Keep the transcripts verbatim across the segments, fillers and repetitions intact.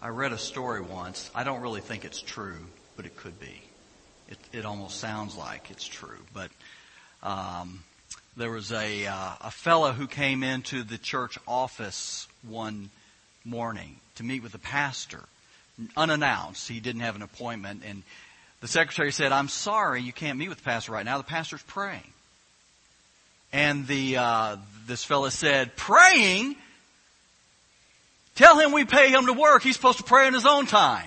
I read a story once. I don't really think it's true, but it could be. It, it almost sounds like it's true. But um, there was a uh, a fellow who came into the church office one morning to meet with the pastor, unannounced. He didn't have an appointment, and the secretary said, "I'm sorry, you can't meet with the pastor right now. The pastor's praying." And the uh, this fellow said, "Praying? Tell him we pay him to work. He's supposed to pray in his own time."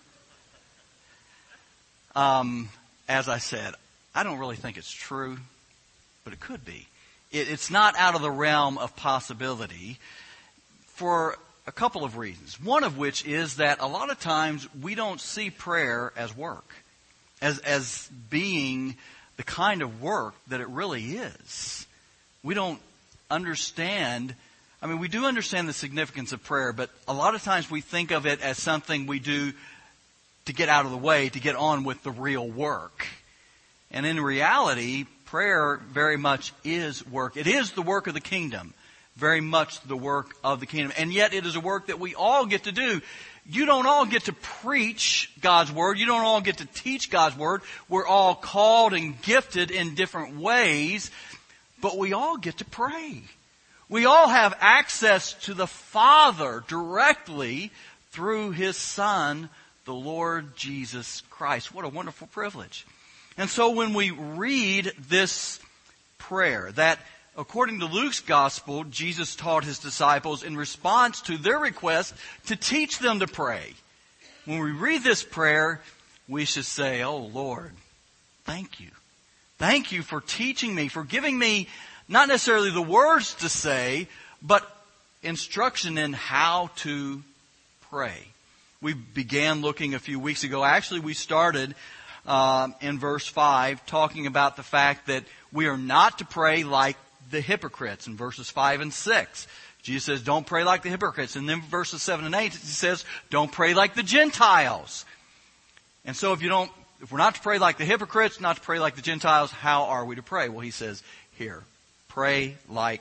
Um, as I said, I don't really think it's true, but it could be. It, it's not out of the realm of possibility for a couple of reasons. One of which is that a lot of times we don't see prayer as work, as as being the kind of work that it really is. We don't understand. I mean, we do understand the significance of prayer, but a lot of times we think of it as something we do to get out of the way, to get on with the real work. And in reality, prayer very much is work. It is the work of the kingdom, very much the work of the kingdom. And yet it is a work that we all get to do. You don't all get to preach God's Word. You don't all get to teach God's Word. We're all called and gifted in different ways, but we all get to pray. We all have access to the Father directly through His Son, the Lord Jesus Christ. What a wonderful privilege. And so when we read this prayer that, according to Luke's Gospel, Jesus taught His disciples in response to their request to teach them to pray. When we read this prayer, we should say, "Oh Lord, thank you. Thank you for teaching me, for giving me not necessarily the words to say, but instruction in how to pray." We began looking a few weeks ago. Actually, we started um, in verse five talking about the fact that we are not to pray like the hypocrites in verses five and six. Jesus says, "Don't pray like the hypocrites." And then verses seven and eight, He says, "Don't pray like the Gentiles." And so if you don't, if we're not to pray like the hypocrites, not to pray like the Gentiles, how are we to pray? Well, He says here, pray like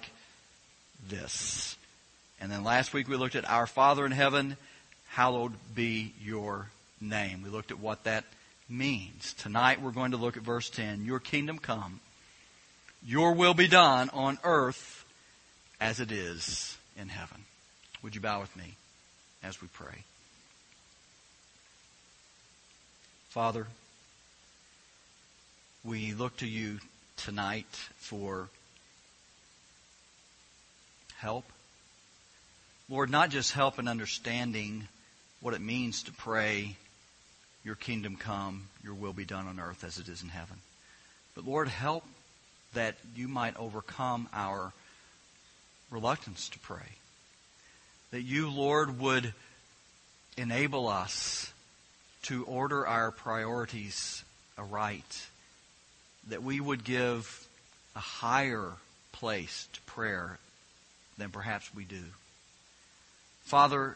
this. And then last week we looked at Our Father in heaven, hallowed be your name. We looked at what that means. Tonight we're going to look at verse ten. Your kingdom come. Your will be done on earth as it is in heaven. Would you bow with me as we pray? Father, we look to You tonight for help. Lord, not just help in understanding what it means to pray, Your kingdom come, Your will be done on earth as it is in heaven. But Lord, help that You might overcome our reluctance to pray. That You, Lord, would enable us to order our priorities aright. That we would give a higher place to prayer than perhaps we do. Father,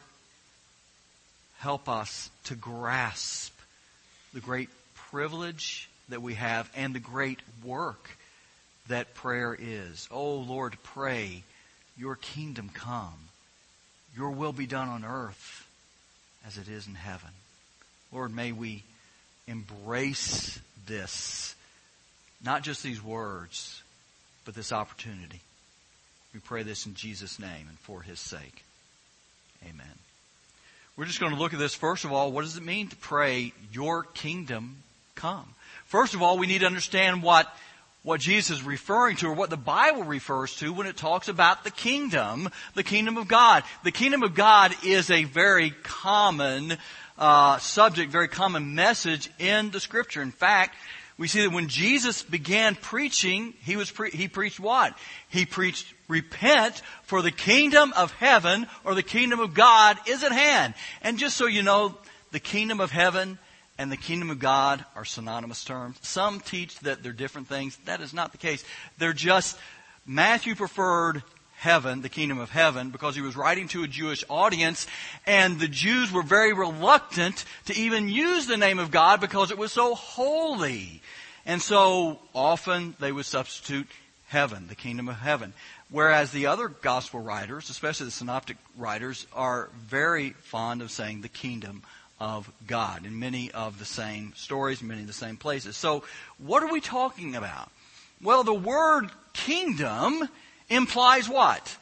help us to grasp the great privilege that we have and the great work that prayer is. Oh Lord, pray, Your kingdom come. Your will be done on earth as it is in heaven. Lord, may we embrace this, not just these words, but this opportunity. We pray this in Jesus' name and for His sake. Amen. We're just going to look at this. First of all, what does it mean to pray, Your kingdom come? First of all, we need to understand what, what Jesus is referring to, or what the Bible refers to when it talks about the kingdom, the kingdom of God. The kingdom of God is a very common uh, subject, very common message in the Scripture. In fact, we see that when Jesus began preaching, he was pre- he preached what? He preached, repent, for the kingdom of heaven, or the kingdom of God, is at hand. And just so you know, the kingdom of heaven and the kingdom of God are synonymous terms. Some teach that they're different things. That is not the case. They're just, Matthew preferred heaven, the kingdom of heaven, because he was writing to a Jewish audience, and the Jews were very reluctant to even use the name of God because it was so holy. And so often they would substitute heaven, the kingdom of heaven. Whereas the other gospel writers, especially the synoptic writers, are very fond of saying the kingdom of God in many of the same stories, many of the same places. So what are we talking about? Well, the word kingdom implies what?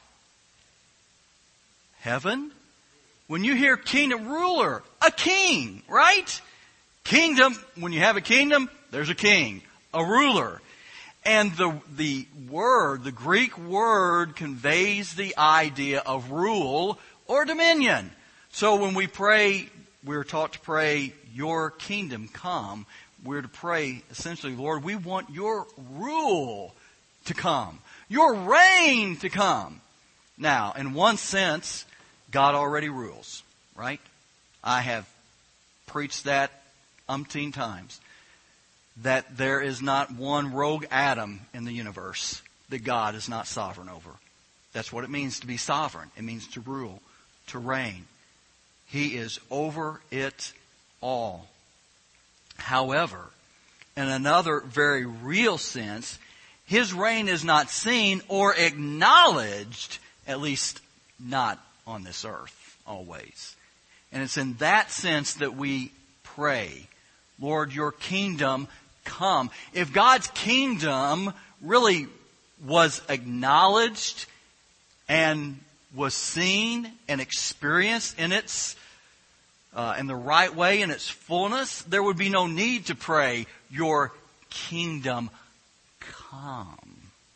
Heaven. When you hear kingdom, ruler, a king, right? Kingdom, when you have a kingdom, there's a king, a ruler. And the, the word, the Greek word conveys the idea of rule or dominion. So when we pray, we're taught to pray, your kingdom come. We're to pray, essentially, Lord, we want your rule to come. Your reign to come. Now, in one sense, God already rules, right? I have preached that umpteen times. That there is not one rogue atom in the universe that God is not sovereign over. That's what it means to be sovereign. It means to rule, to reign. He is over it all. However, in another very real sense, His reign is not seen or acknowledged, at least not on this earth, always. And it's in that sense that we pray, Lord, your kingdom come. If God's kingdom really was acknowledged and was seen and experienced in its uh, in the right way, in its fullness, there would be no need to pray, your kingdom come.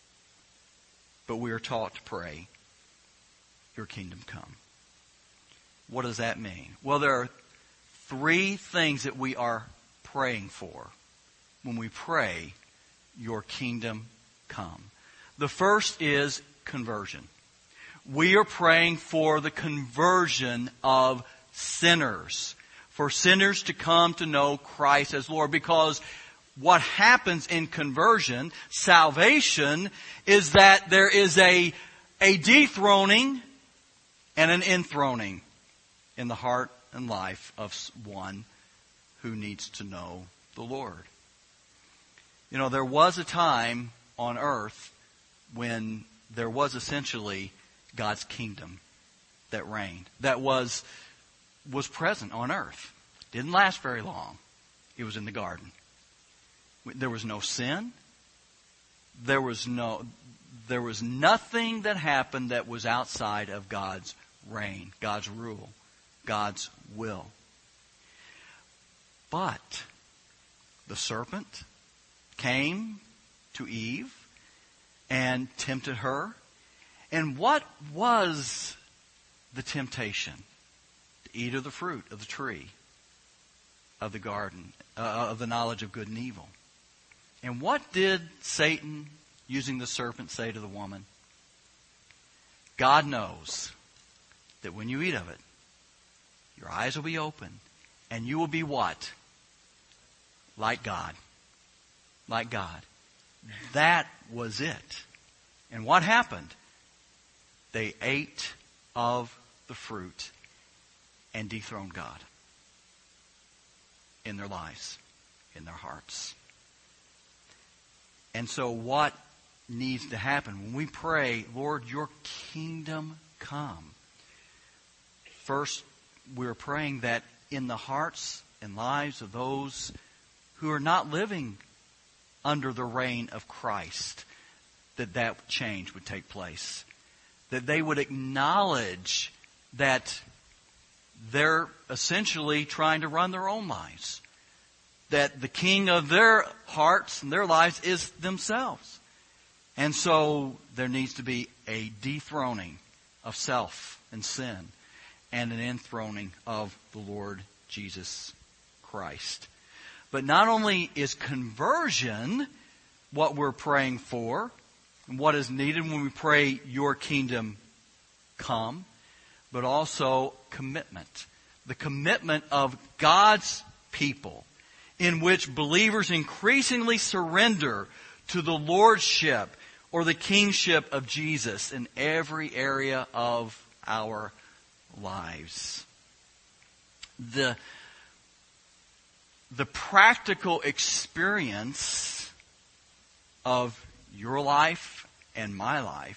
But we are taught to pray, your kingdom come. What does that mean? Well, there are three things that we are praying for when we pray, your kingdom come. The first is conversion. We are praying for the conversion of sinners. For sinners to come to know Christ as Lord. Because what happens in conversion, salvation, is that there is a, a dethroning and an enthroning in the heart and life of one who needs to know the Lord. You know, there was a time on earth when there was essentially God's kingdom that reigned, that was was present on earth. Didn't last very long. It was in the garden. There was no sin. There was no, there was nothing that happened that was outside of God's reign, God's rule, God's will. But the serpent came to Eve and tempted her. And what was the temptation? To eat of the fruit of the tree of the garden, uh, of the knowledge of good and evil. And what did Satan, using the serpent, say to the woman? God knows that when you eat of it, your eyes will be open, and you will be what? Like God. Like God. That was it. And what happened? They ate of the fruit and dethroned God in their lives, in their hearts. And so what needs to happen when we pray, Lord, your kingdom come? First, we're praying that in the hearts and lives of those who are not living under the reign of Christ, that that change would take place. That they would acknowledge that they're essentially trying to run their own lives. That the king of their hearts and their lives is themselves. And so there needs to be a dethroning of self and sin and an enthroning of the Lord Jesus Christ. But not only is conversion what we're praying for, and what is needed when we pray, your kingdom come, but also commitment. The commitment of God's people, in which believers increasingly surrender to the lordship or the kingship of Jesus in every area of our lives. The, the practical experience of your life and my life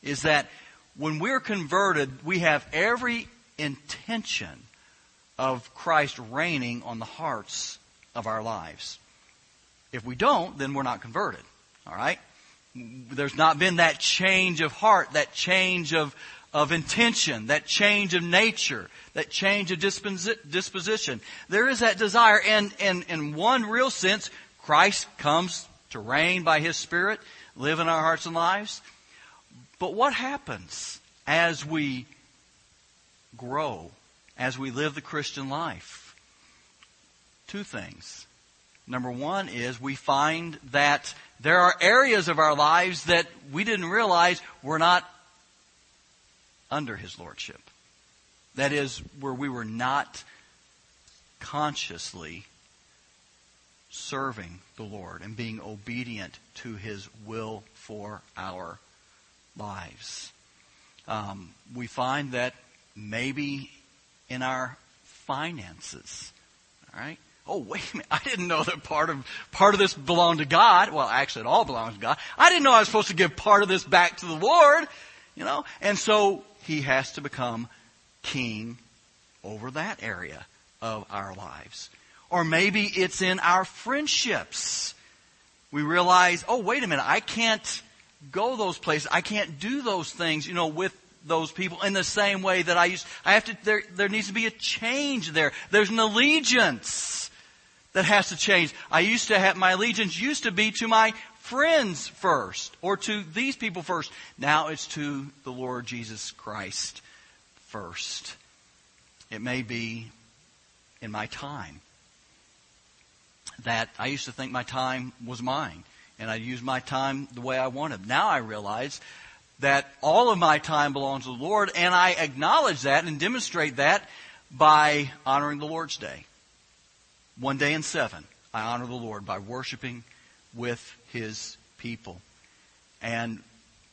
is that when we're converted, we have every intention of Christ reigning on the hearts of our lives. If we don't, then we're not converted. All right? There's not been that change of heart, that change of, of intention, that change of nature, that change of disposi- disposition. There is that desire, and, and in one real sense, Christ comes to reign by His Spirit, live in our hearts and lives. But what happens as we grow, as we live the Christian life? Two things. Number one is we find that there are areas of our lives that we didn't realize were not under His Lordship. That is, where we were not consciously serving the Lord and being obedient to His will for our lives. Um, we find that maybe in our finances, all right? Oh, wait a minute. I didn't know that part of, part of this belonged to God. Well, actually it all belongs to God. I didn't know I was supposed to give part of this back to the Lord, you know? And so He has to become king over that area of our lives. Or maybe it's in our friendships. We realize, oh, wait a minute, I can't go those places. I can't do those things, you know, with those people in the same way that I used. I have to, there, there needs to be a change there. There's an allegiance that has to change. I used to have, my allegiance used to be to my friends first, or to these people first. Now it's to the Lord Jesus Christ first. It may be in my time that I used to think my time was mine, and I used my time the way I wanted. Now I realize that all of my time belongs to the Lord, and I acknowledge that and demonstrate that by honoring the Lord's Day. One day in seven, I honor the Lord by worshiping with His people. And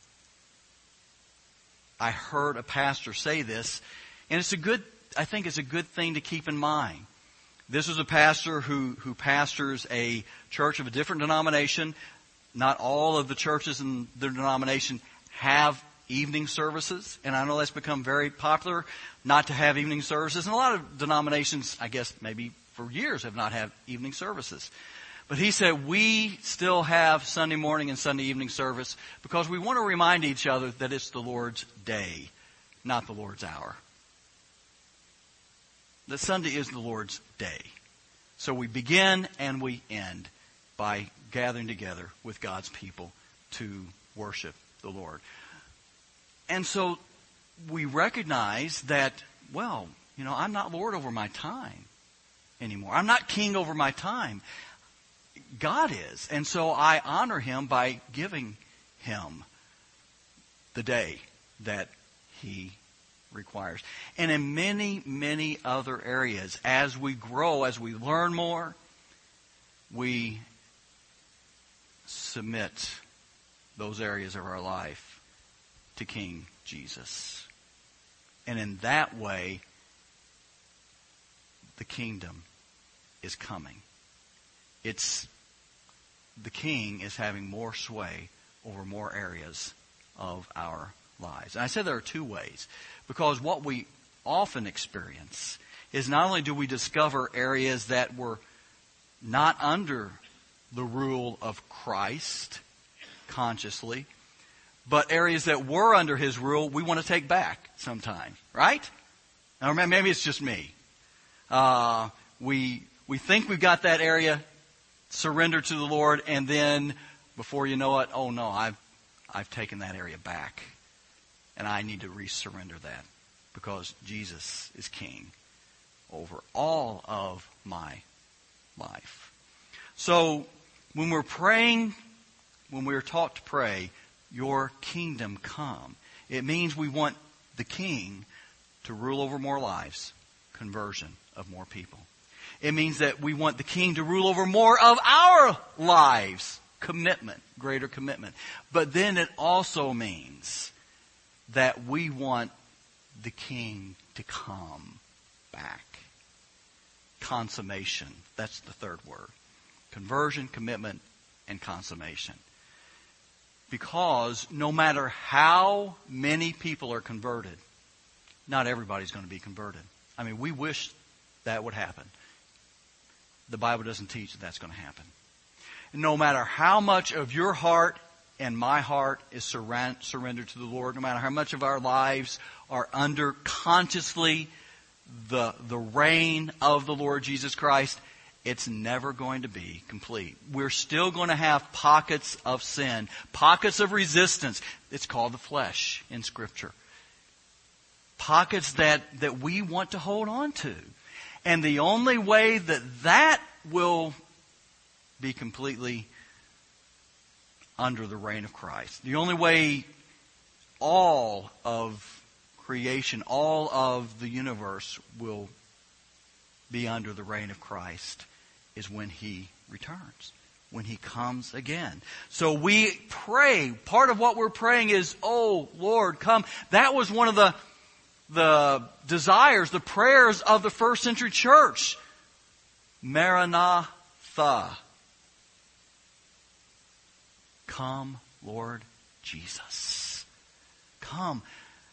I heard a pastor say this, and it's a good, I think it's a good thing to keep in mind. This was a pastor who, who pastors a church of a different denomination. Not all of the churches in their denomination have evening services, and I know that's become very popular not to have evening services. And a lot of denominations, I guess maybe for years, have not had evening services. But he said, we still have Sunday morning and Sunday evening service because we want to remind each other that it's the Lord's day, not the Lord's hour. That Sunday is the Lord's day. So we begin and we end by gathering together with God's people to worship the Lord. And so we recognize that, well, you know, I'm not Lord over my time anymore. I'm not king over my time. God is. And so I honor Him by giving Him the day that He requires. And in many, many other areas, as we grow, as we learn more, we submit those areas of our life to King Jesus. And in that way, the kingdom is coming. It's, the King is having more sway over more areas of our lives. And I said there are two ways, because what we often experience is not only do we discover areas that were not under the rule of Christ consciously, but areas that were under His rule we want to take back sometime, right? Or maybe it's just me. Uh, we we think we've got that area surrendered to the Lord, and then before you know it, oh no, I've I've taken that area back. And I need to re-surrender that because Jesus is King over all of my life. So when we're praying, when we're taught to pray, your kingdom come, it means we want the King to rule over more lives, conversion of more people. It means that we want the King to rule over more of our lives, commitment, greater commitment. But then it also means that we want the King to come back. Consummation. That's the third word. Conversion, commitment, and consummation. Because no matter how many people are converted, not everybody's going to be converted. I mean, we wish that would happen. The Bible doesn't teach that that's going to happen. No matter how much of your heart and my heart is surrendered to the Lord, no matter how much of our lives are under consciously the, the reign of the Lord Jesus Christ, it's never going to be complete. We're still going to have pockets of sin, pockets of resistance. It's called the flesh in Scripture. Pockets that, that we want to hold on to. And the only way that that will be completely under the reign of Christ, the only way all of creation, all of the universe will be under the reign of Christ, is when He returns, when He comes again. So we pray. Part of what we're praying is, oh, Lord, come. That was one of the, the desires, the prayers of the first century church. Maranatha. Come, Lord Jesus. Come.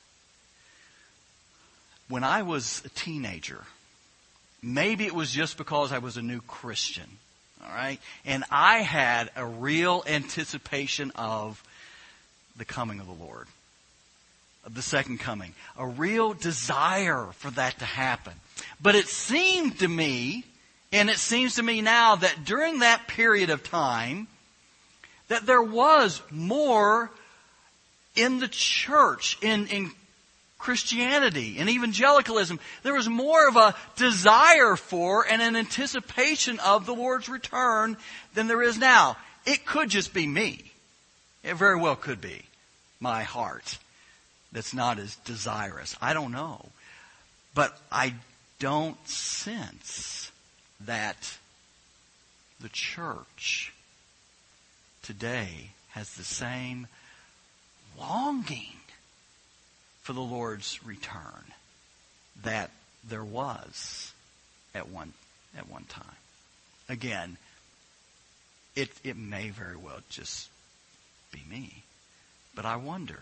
When I was a teenager, maybe it was just because I was a new Christian, all right? And I had a real anticipation of the coming of the Lord, of the second coming. A real desire for that to happen. But it seemed to me, and it seems to me now, that during that period of time, that there was more in the church, in, in Christianity and evangelicalism. There was more of a desire for and an anticipation of the Lord's return than there is now. It could just be me. It very well could be my heart that's not as desirous. I don't know. But I don't sense that the church today has the same longing for the Lord's return that there was at one at one time. Again, it it may very well just be me, but I wonder,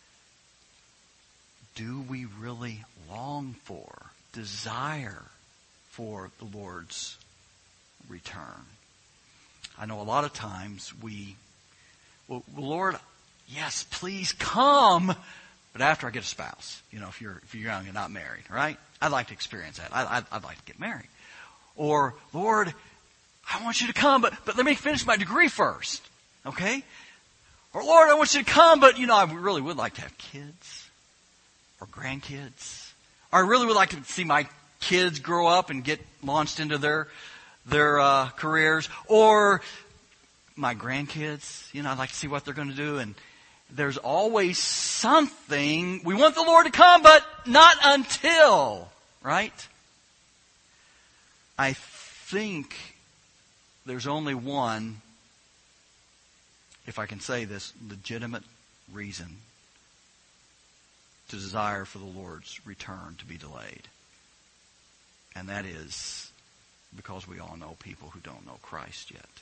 do we really long for, desire for the Lord's return? I know a lot of times we, well, Lord, yes, please come. But after I get a spouse, you know, if you're if you're young and not married, right? I'd like to experience that. I, I'd, I'd like to get married. Or, Lord, I want you to come, but, but let me finish my degree first, okay? Or, Lord, I want you to come, but, you know, I really would like to have kids or grandkids. Or I really would like to see my kids grow up and get launched into their their uh, careers. Or my grandkids, you know, I'd like to see what they're going to do. And there's always something. We want the Lord to come, but not until, right? I think there's only one, if I can say this, legitimate reason to desire for the Lord's return to be delayed. And that is because we all know people who don't know Christ yet.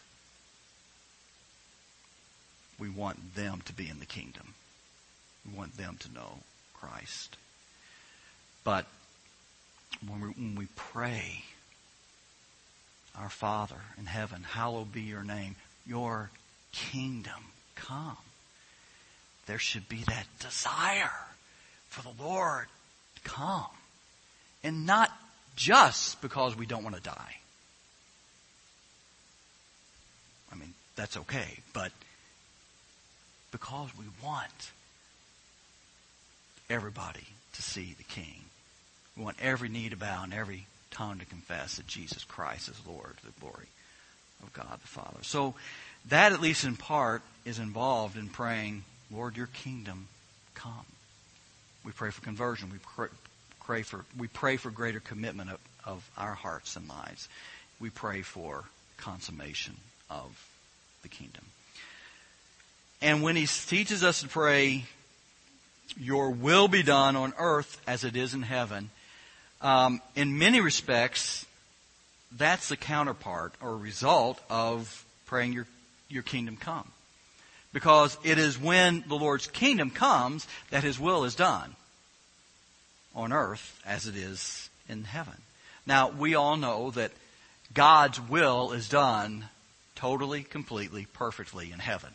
We want them to be in the kingdom. We want them to know Christ. But when we, when we pray, our Father in heaven, hallowed be your name, your kingdom come. There should be that desire for the Lord to come. And not just because we don't want to die. I mean, that's okay, but because we want everybody to see the King. We want every knee to bow and every tongue to confess that Jesus Christ is Lord, to the glory of God the Father. So that, at least in part, is involved in praying, Lord, your kingdom come. We pray for conversion. We pray, pray for we pray for greater commitment of, of our hearts and lives. We pray for consummation of the kingdom. And when he teaches us to pray, your will be done on earth as it is in heaven, um, in many respects, that's the counterpart or result of praying your, your kingdom come. because it is when the Lord's kingdom comes that His will is done on earth as it is in heaven. Now, we all know that God's will is done totally, completely, perfectly in heaven.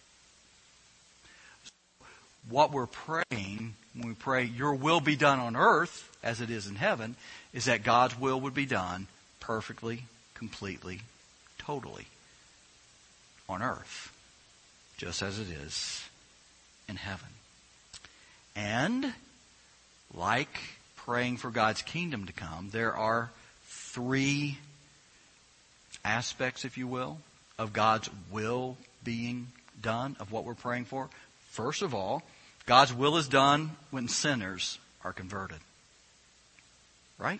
What we're praying when we pray, your will be done on earth as it is in heaven, is that God's will would be done perfectly, completely, totally on earth, just as it is in heaven. And like praying for God's kingdom to come, there are three aspects, if you will, of God's will being done, of what we're praying for. First of all, God's will is done when sinners are converted. Right?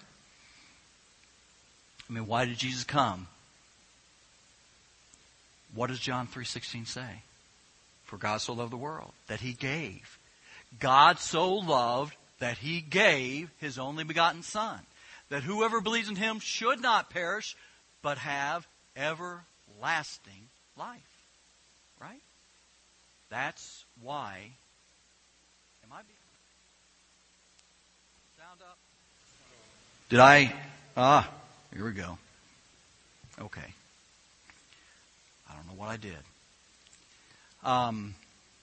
I mean, why did Jesus come? What does John three sixteen say? For God so loved the world, that He gave. God so loved that He gave His only begotten Son, that whoever believes in Him should not perish, but have everlasting life. Right? That's why. Am I being sound up? Did I? Ah, here we go. Okay. I don't know what I did. Um,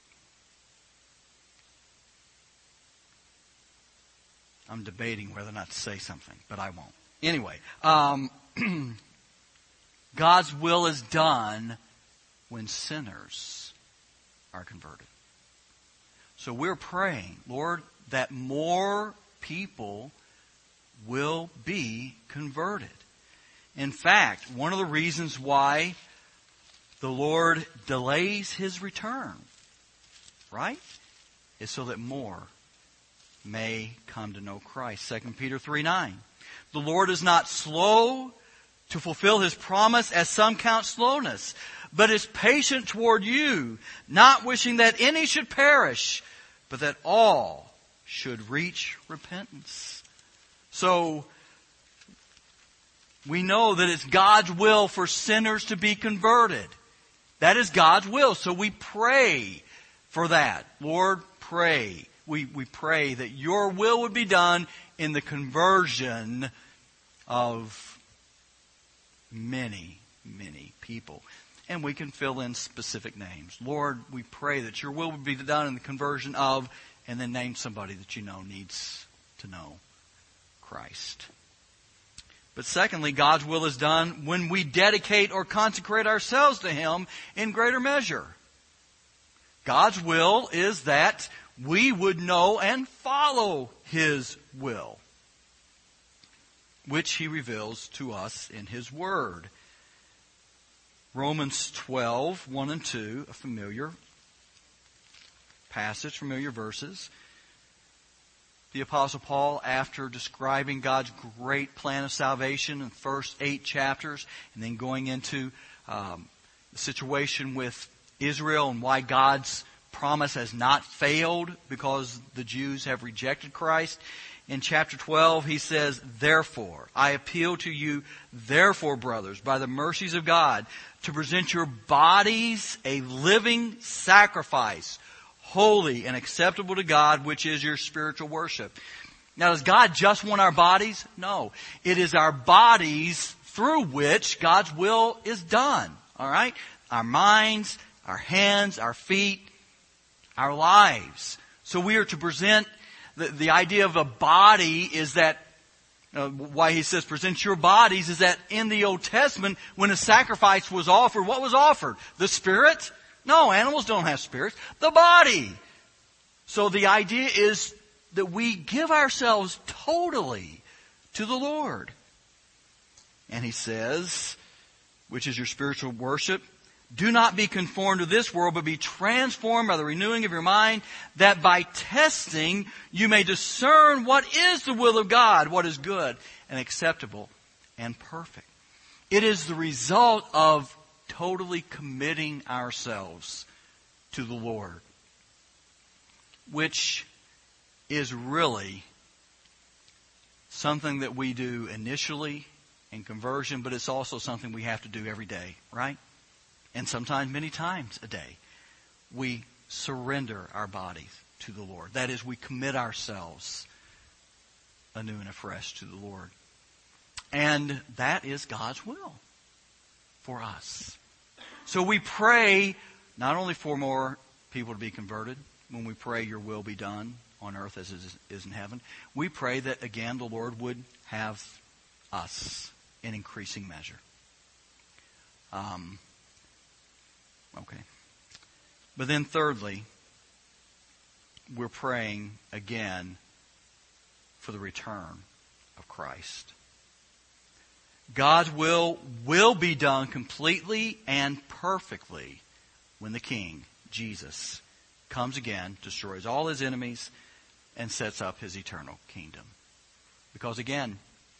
I'm debating whether or not to say something, but I won't. Anyway, um, God's will is done when sinners are converted. So we're praying, Lord, that more people will be converted. In fact, one of the reasons why the Lord delays His return, right, is so that more may come to know Christ. Second Peter three nine. The Lord is not slow to fulfill His promise, as some count slowness, but is patient toward you, not wishing that any should perish, but that all should reach repentance. So, we know that it's God's will for sinners to be converted. That is God's will. So we pray for that. Lord, pray. We, we pray that your will would be done in the conversion of many, many people. And we can fill in specific names. Lord, we pray that your will would be done in the conversion of, and then name somebody that you know needs to know Christ. But secondly, God's will is done when we dedicate or consecrate ourselves to Him in greater measure. God's will is that we would know and follow His will, which He reveals to us in His Word. Romans twelve, one and two, a familiar passage, familiar verses. The Apostle Paul, after describing God's great plan of salvation in the first eight chapters, and then going into um, the situation with Israel and why God's promise has not failed because the Jews have rejected Christ. In chapter twelve, he says, therefore, I appeal to you, therefore, brothers, by the mercies of God, to present your bodies a living sacrifice, holy and acceptable to God, which is your spiritual worship. Now, does God just want our bodies? No. It is our bodies through which God's will is done. All right? Our minds, our hands, our feet, our lives. So we are to present, the, the idea of a body is that, uh, why he says present your bodies, is that in the Old Testament, when a sacrifice was offered, what was offered? The spirit? No, animals don't have spirits. The body. So the idea is that we give ourselves totally to the Lord. And he says, which is your spiritual worship, do not be conformed to this world, but be transformed by the renewing of your mind, that by testing you may discern what is the will of God, what is good and acceptable and perfect. It is the result of totally committing ourselves to the Lord, which is really something that we do initially in conversion, but it's also something we have to do every day, right? And sometimes many times a day. we surrender our bodies to the Lord. That is, we commit ourselves anew and afresh to the Lord. And that is God's will for us. So we pray not only for more people to be converted, when we pray your will be done on earth as it is in heaven, we pray that, again, the Lord would have us in increasing measure. Um, okay. But then thirdly, we're praying again for the return of Christ. God's will will be done completely and perfectly when the King, Jesus, comes again, destroys all his enemies, and sets up his eternal kingdom. Because again,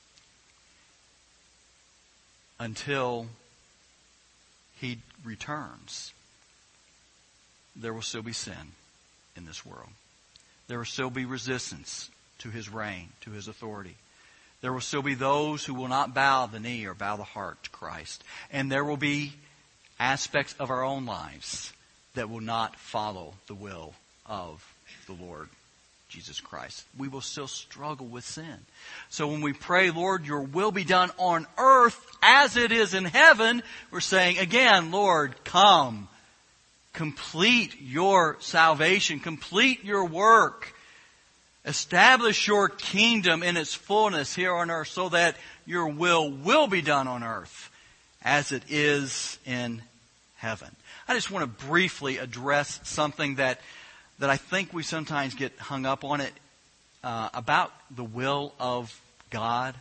until he returns, there will still be sin in this world. There will still be resistance to his reign, to his authority. There will still be those who will not bow the knee or bow the heart to Christ. And there will be aspects of our own lives that will not follow the will of the Lord Jesus Christ. We will still struggle with sin. So when we pray, Lord, your will be done on earth as it is in heaven, we're saying again, Lord, come. Complete your salvation. Complete your work. Establish your kingdom in its fullness here on earth so that your will will be done on earth as it is in heaven. I just want to briefly address something that, that I think we sometimes get hung up on it uh, about the will of God.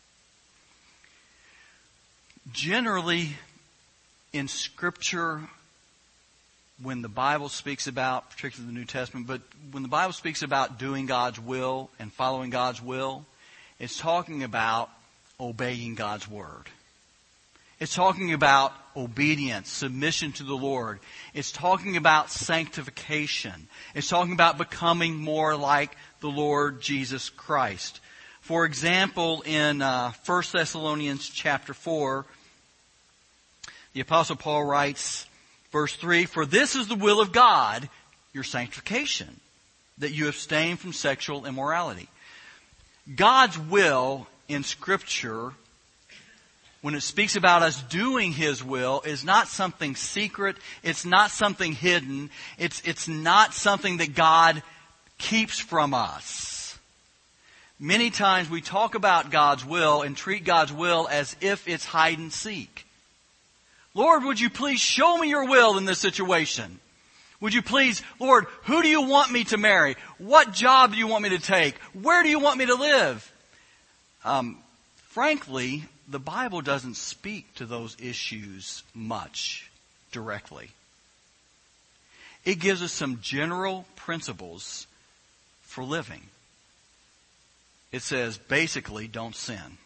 Generally, in Scripture, when the Bible speaks about, particularly the New Testament, but when the Bible speaks about doing God's will and following God's will, it's talking about obeying God's word. It's talking about obedience, submission to the Lord. It's talking about sanctification. It's talking about becoming more like the Lord Jesus Christ. For example, in uh, First Thessalonians chapter four, the Apostle Paul writes, verse three, for this is the will of God, your sanctification, that you abstain from sexual immorality. God's will in Scripture, when it speaks about us doing His will, is not something secret. It's not something hidden. It's, it's not something that God keeps from us. Many times we talk about God's will and treat God's will as if it's hide and seek. Lord, would you please show me your will in this situation? Would you please, Lord, who do you want me to marry? What job do you want me to take? Where do you want me to live? Um, frankly, the Bible doesn't speak to those issues much directly. It gives us some general principles for living. It says, basically, don't sin.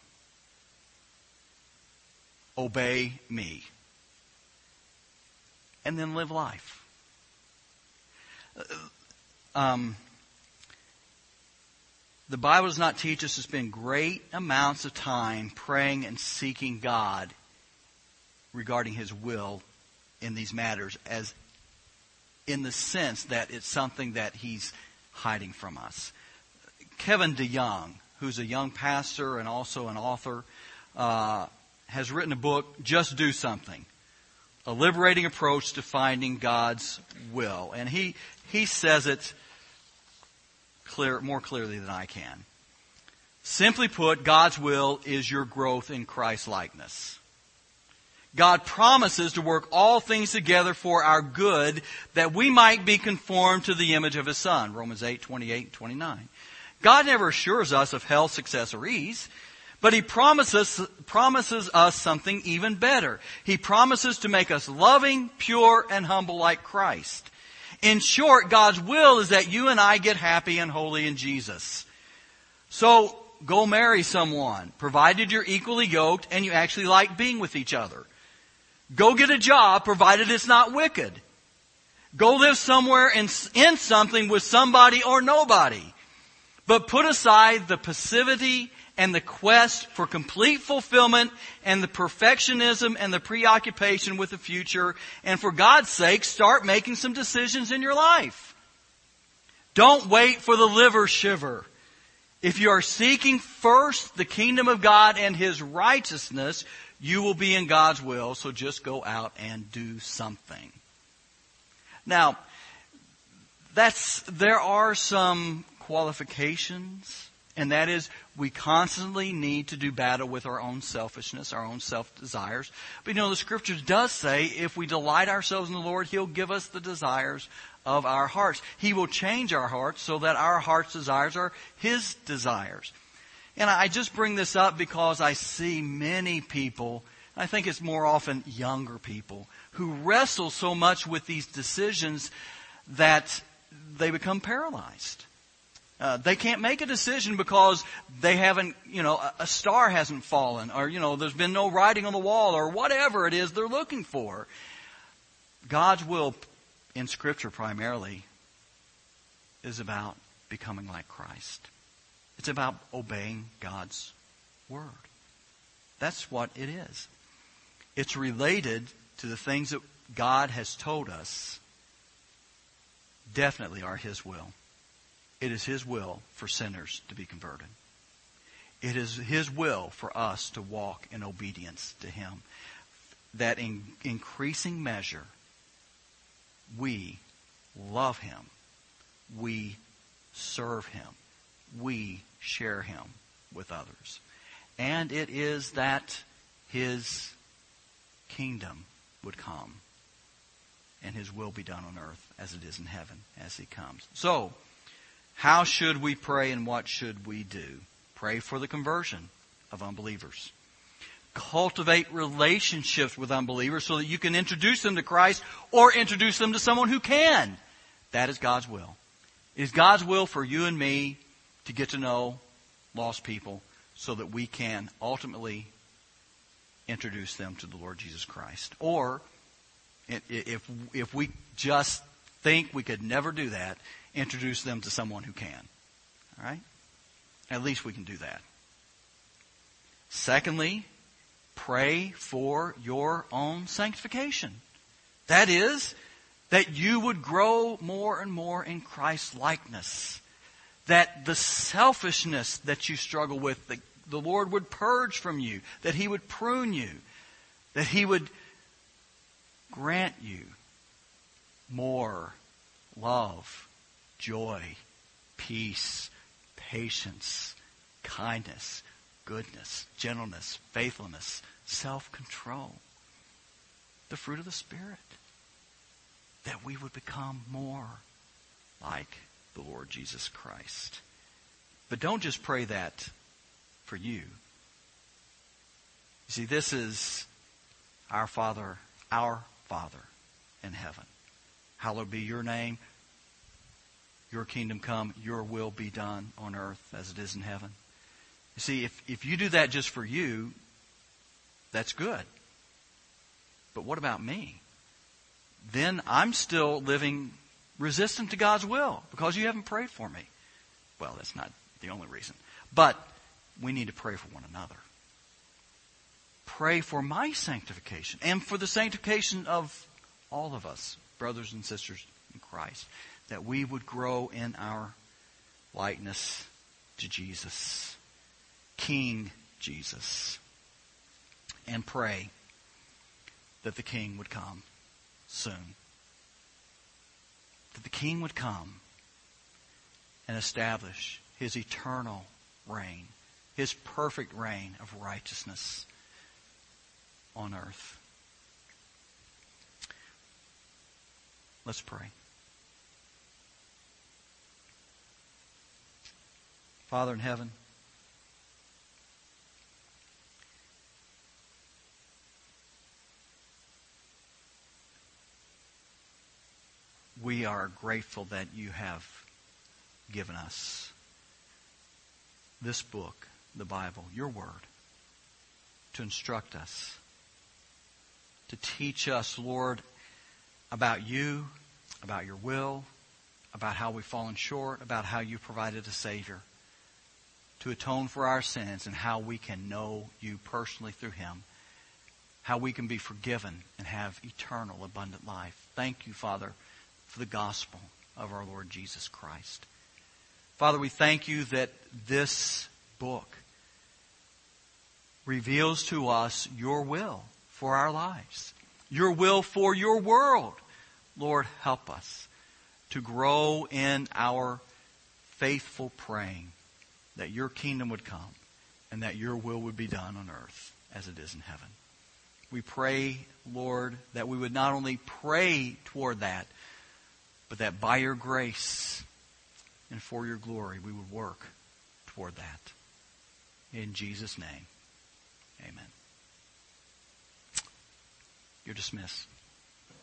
Obey me. And then live life. Um, the Bible does not teach us to spend great amounts of time praying and seeking God regarding His will in these matters, as in the sense that it's something that He's hiding from us. Kevin DeYoung, who's a young pastor and also an author, uh, has written a book, Just Do Something. A liberating approach to finding God's will. And he he says it clear, more clearly than I can. Simply put, God's will is your growth in Christ-likeness. God promises to work all things together for our good, that we might be conformed to the image of His Son. Romans eight, twenty-eight and twenty-nine. God never assures us of health, success, or ease. But He promises, promises us something even better. He promises to make us loving, pure, and humble like Christ. In short, God's will is that you and I get happy and holy in Jesus. So, go marry someone, provided you're equally yoked and you actually like being with each other. Go get a job, provided it's not wicked. Go live somewhere in, in something with somebody or nobody. But put aside the passivity and the quest for complete fulfillment and the perfectionism and the preoccupation with the future. And for God's sake, start making some decisions in your life. Don't wait for the liver shiver. If you are seeking first the kingdom of God and His righteousness, you will be in God's will. So just go out and do something. Now, that's, there are some qualifications, and that is we constantly need to do battle with our own selfishness, our own self-desires. But you know, the Scriptures does say if we delight ourselves in the Lord, He'll give us the desires of our hearts. He will change our hearts so that our heart's desires are His desires. And I just bring this up because I see many people, I think it's more often younger people, who wrestle so much with these decisions that they become paralyzed. Uh, they can't make a decision because they haven't, you know, a, a star hasn't fallen, or, you know, there's been no writing on the wall, or whatever it is they're looking for. God's will in Scripture primarily is about becoming like Christ. It's about obeying God's Word. That's what it is. It's related to the things that God has told us definitely are His will. It is His will for sinners to be converted. It is His will for us to walk in obedience to Him. That in increasing measure, we love Him. We serve Him. We share Him with others. And it is that His kingdom would come and His will be done on earth as it is in heaven as He comes. So, how should we pray and what should we do? Pray for the conversion of unbelievers. Cultivate relationships with unbelievers so that you can introduce them to Christ or introduce them to someone who can. That is God's will. It is God's will for you and me to get to know lost people so that we can ultimately introduce them to the Lord Jesus Christ. Or, if if we just think we could never do that, introduce them to someone who can. All right? At least we can do that. Secondly, pray for your own sanctification. That is, that you would grow more and more in Christ's likeness. That the selfishness that you struggle with, the, the Lord would purge from you. That He would prune you. That He would grant you more love, joy, peace, patience, kindness, goodness, gentleness, faithfulness, self-control. The fruit of the Spirit. That we would become more like the Lord Jesus Christ. But don't just pray that for you. You see, this is our Father, our Father in heaven. Hallowed be your name. Your kingdom come. Your will be done on earth as it is in heaven. You see, if, if you do that just for you, that's good. But what about me? Then I'm still living resistant to God's will because you haven't prayed for me. Well, that's not the only reason. But we need to pray for one another. Pray for my sanctification and for the sanctification of all of us, brothers and sisters in Christ, that we would grow in our likeness to Jesus, King Jesus, and pray that the King would come soon. That the King would come and establish His eternal reign, His perfect reign of righteousness on earth. Let's pray. Father in heaven, we are grateful that you have given us this book, the Bible, your word, to instruct us, to teach us, Lord, about you, about your will, about how we've fallen short, about how you provided a Savior to atone for our sins and how we can know you personally through him, how we can be forgiven and have eternal, abundant life. Thank you, Father, for the gospel of our Lord Jesus Christ. Father, we thank you that this book reveals to us your will for our lives, your will for your world. Lord, help us to grow in our faithful praying that your kingdom would come and that your will would be done on earth as it is in heaven. We pray, Lord, that we would not only pray toward that, but that by your grace and for your glory we would work toward that. In Jesus' name, amen. You're dismissed.